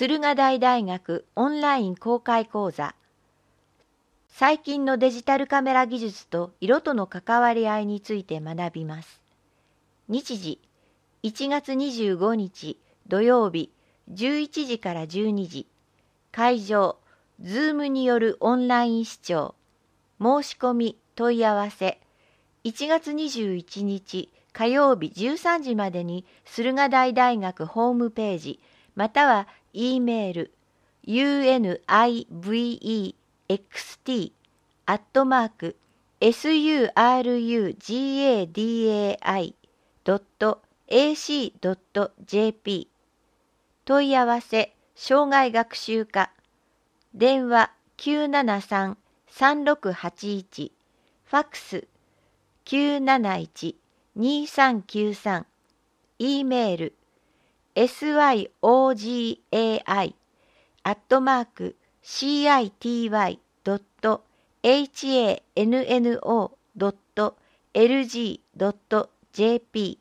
駿河台大学オンライン公開講座。最近のデジタルカメラ技術と色との関わり合いについて学びます。日時、1月25日土曜日11時から12時。会場、Zoom によるオンライン視聴。申し込み、問い合わせ。1月21日火曜日13時までに駿河台大学ホームページ、または E メール univexT@surgadai.ac.jp 問い合わせ生涯学習課電話973-3681ファックス971-2393 E メールsyOGAI@city.hanno.lg.jp